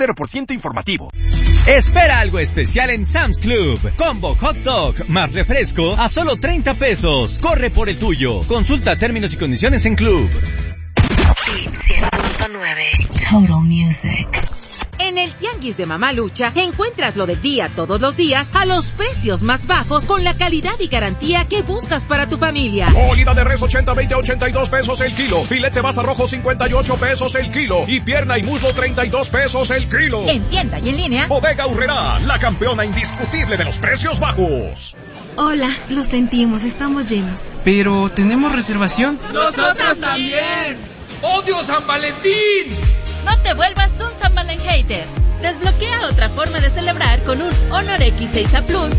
0% informativo. Espera algo especial en Sam's Club. Combo Hot Dog más refresco a solo 30 pesos. Corre por el tuyo. Consulta términos y condiciones en Club. Hit 100.9 Total Music. En el Tianguis de Mamalucha encuentras lo del día todos los días a los precios más bajos con la calidad y garantía que buscas para tu familia. Molida de res 80-20 a 82 pesos el kilo. Filete basa rojo 58 pesos el kilo. Y pierna y muslo 32 pesos el kilo. En tienda y en línea. Bodega Aurrerá, la campeona indiscutible de los precios bajos. Hola, lo sentimos, estamos llenos. Pero tenemos reservación. ¡Nosotros también! ¡Odio San Valentín! No te vuelvas un San Valen hater. Desbloquea otra forma de celebrar con un Honor X6A Plus